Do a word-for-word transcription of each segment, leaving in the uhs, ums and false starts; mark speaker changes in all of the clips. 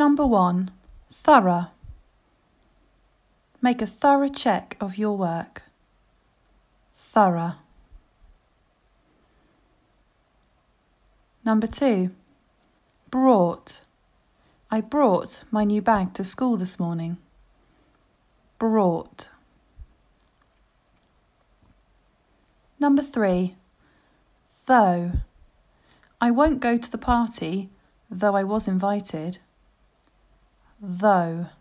Speaker 1: Number one, thorough. Make a thorough check of your work. Thorough. Number two, brought. I brought my new bag to school this morning. Brought. Number three, though. I won't go to the party, though I was invited. Though.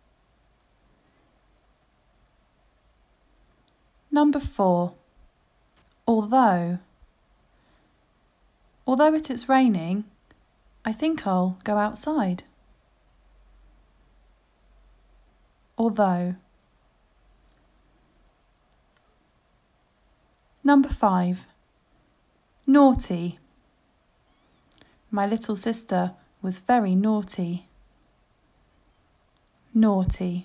Speaker 1: Number four, although. Although it is raining, I think I'll go outside. Although. Number five, naughty. My little sister was very naughty. Naughty.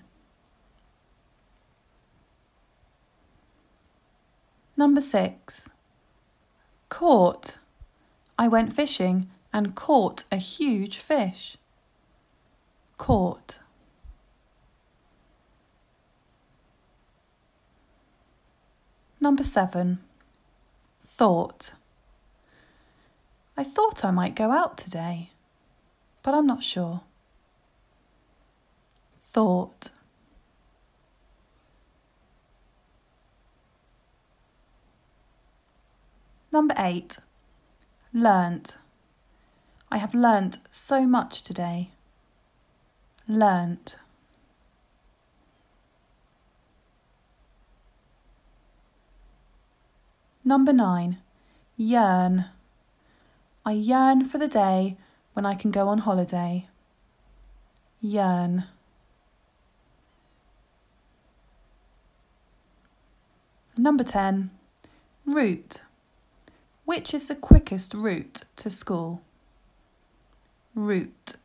Speaker 1: Number six, caught. I went fishing and caught a huge fish. Caught. Number seven, thought. I thought I might go out today, but I'm not sure. Thought. Number eight, learnt. I have learnt so much today. Learnt. Number nine, yearn. I yearn for the day when I can go on holiday. Yearn. Number ten, route. Which is the quickest route to school? Route.